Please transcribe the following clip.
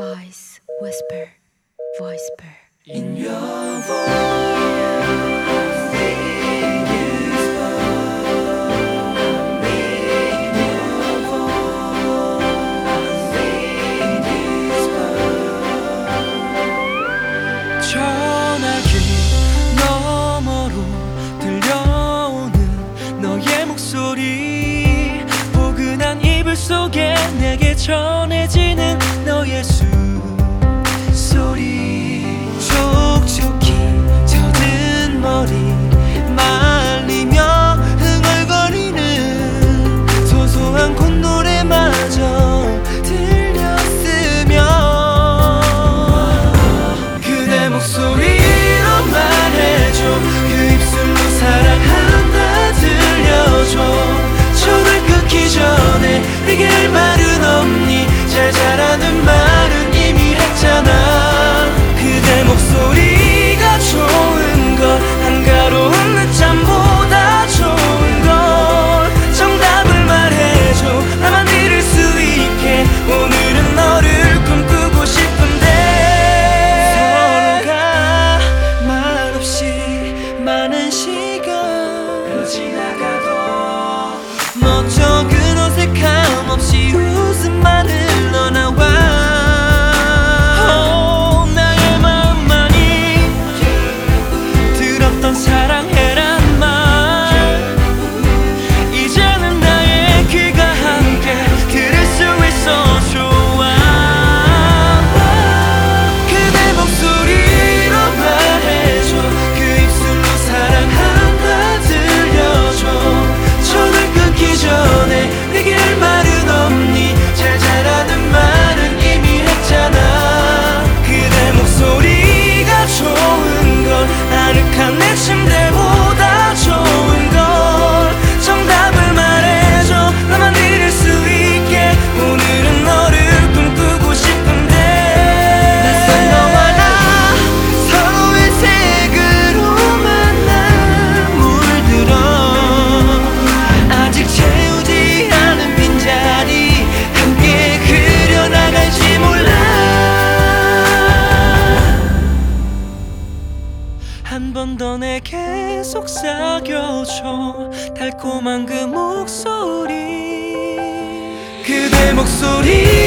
Voice whisper, whisper. In your voice, in you spoke. In your voice, in you spoke. 전화기 너머로 들려오는 너의 목소리, 포근한 이불 속에 내게 전해지는 너의 소리. 촉촉히 젖은 머리 말리며 흥얼거리는 소소한 콧노래마저 들렸으면 그대 목소리로 말해줘. 그 입술로 사랑한다 들려줘. 전화 끊기 전에 내게 할 말은 없니? 잘 자라는 말은 이미 했잖아. 그대 목소리가 좋은 걸, 한가로운 늦잠보다 좋은 걸. 정답을 말해줘. 나만 들을 수 있게. 오늘은 너를 꿈꾸고 싶은데 서로가 말없이 많은 시간 지나가도 멋쩍은 어색함 없이 웃음만 흘러나와. 사랑해란 말 이제는 나의 귀가 함께 들을 수 있어 좋아. 그대 목소리로 말해줘. 그 입술로 사랑한다 들려줘. 전화 끊기 전에 내게 할 말은 없니? 잘 자라는 말은 이미 했잖아. 그대 목소리가 좋은 걸, 아늑한 내 침대보다 좋은 걸. 정답을 말해줘. 나만 들을 수 있게. 오늘은 너를 꿈꾸고 싶은데 낯선 너와 나 서로의 색으로만 난 물들어. 아직 채우지 않은 빈자리 함께 그려나갈지 몰라. 한 번 더 내게 속삭여줘. 달콤한 그 목소리. 그대 목소리